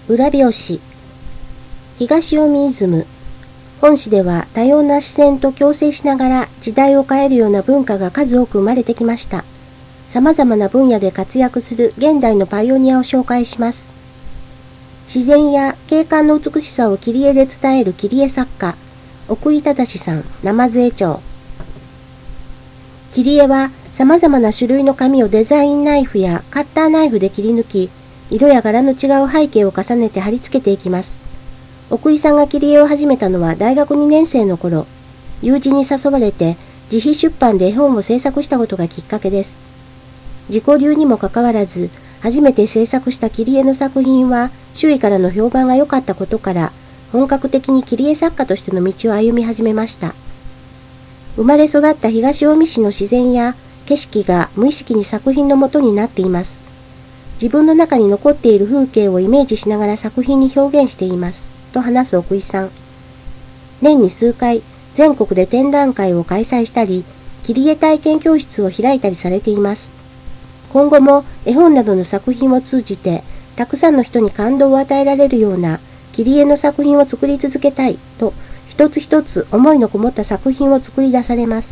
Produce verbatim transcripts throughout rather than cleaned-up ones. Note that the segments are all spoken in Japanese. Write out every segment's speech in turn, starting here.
裏表紙。東近江イズム。本誌では多様な視線と共生しながら時代を変えるような文化が数多く生まれてきました。様々な分野で活躍する現代のパイオニアを紹介します。自然や景観の美しさを切り絵で伝える切り絵作家、奥井正さん、鯰江町。切り絵は様々な種類の紙をデザインナイフやカッターナイフで切り抜き、色や柄の違う背景を重ねて貼り付けていきます。奥井さんが切り絵を始めたのは大学にねん生の頃、友人に誘われて自費出版で絵本を制作したことがきっかけです。自己流にもかかわらず、初めて制作した切り絵の作品は周囲からの評判が良かったことから、本格的に切り絵作家としての道を歩み始めました。生まれ育った東近江市の自然や景色が無意識に作品の元になっています。自分の中に残っている風景をイメージしながら作品に表現しています。と話す奥井さん。年に数回、全国で展覧会を開催したり、切り絵体験教室を開いたりされています。今後も絵本などの作品を通じて、たくさんの人に感動を与えられるような切り絵の作品を作り続けたいと、一つ一つ思いのこもった作品を作り出されます。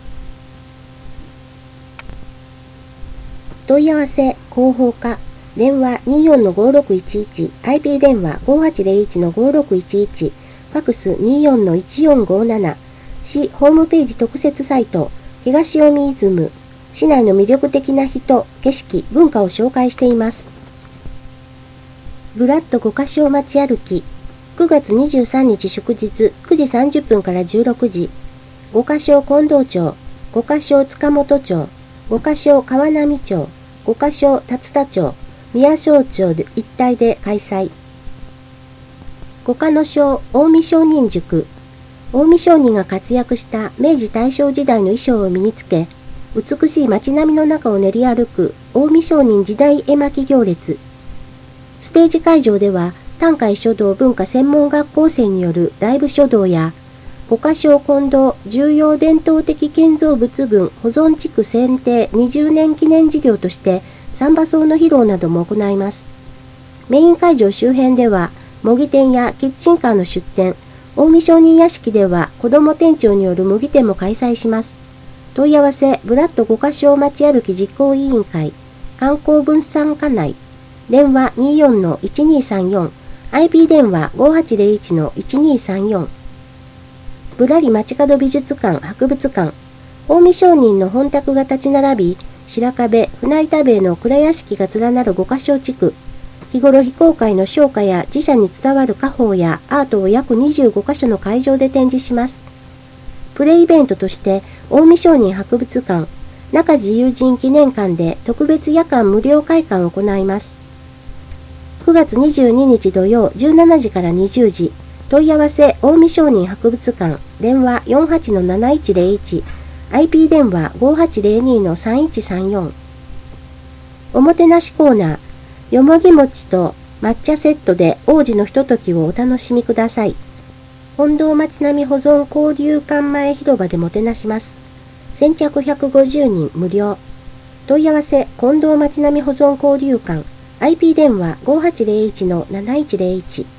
問い合わせ、広報課、電話 にじゅうよんのごろくいちいち、アイピー 電話 ごはちゼロいちのごろくいちいち、ファクス にじゅうよんのいちよんごなな、市ホームページ特設サイト、東近江イズム、市内の魅力的な人、景色、文化を紹介しています。ぶらっとごかしょ街歩き、くがつにじゅうさんにち祝日くじさんじゅっぷんからじゅうろくじ、ごかしょ近藤町、ごかしょ塚本町、ごかしょ川波町、ごかしょ竜田町、宮庄町一帯で開催。五箇野省近江商人塾。近江商人が活躍した明治大正時代の衣装を身につけ、美しい街並みの中を練り歩く近江商人時代絵巻行列。ステージ会場では、淡海書道文化専門学校生によるライブ書道や、五箇省近藤重要伝統的建造物群保存地区選定にじゅうねん記念事業として、三馬荘の披露なども行います。メイン会場周辺では、模擬店やキッチンカーの出店、近江商人屋敷では子ども店長による模擬店も開催します。問い合わせ、ブラッド五箇所街歩き実行委員会、観光分散課内、電話 にじゅうよんのいちにさんよん、アイピー 電話 ごはちゼロいちのいちにさんよん。ぶらり街角美術館博物館、近江商人の本宅が立ち並び、白壁、船板塀の蔵屋敷が連なる五箇所地区。日頃非公開の商家や自社に伝わる家宝やアートを約にじゅうごかしょの会場で展示します。プレイベントとして、近江商人博物館、中自由人記念館で特別夜間無料開館を行います。くがつにじゅうににち土曜じゅうしちじからにじゅうじ、問い合わせ近江商人博物館、電話 よんはちのなないちゼロいち、アイピー 電話 ごはちゼロにのさんいちさんよん。おもてなしコーナー、よもぎ餅と抹茶セットで王子のひとときをお楽しみください。本堂町並保存交流館前広場でもてなします。先着ひゃくごじゅうにん無料。問い合わせ、近藤町並保存交流館、アイピー 電話 ごはちゼロいちのなないちゼロいち。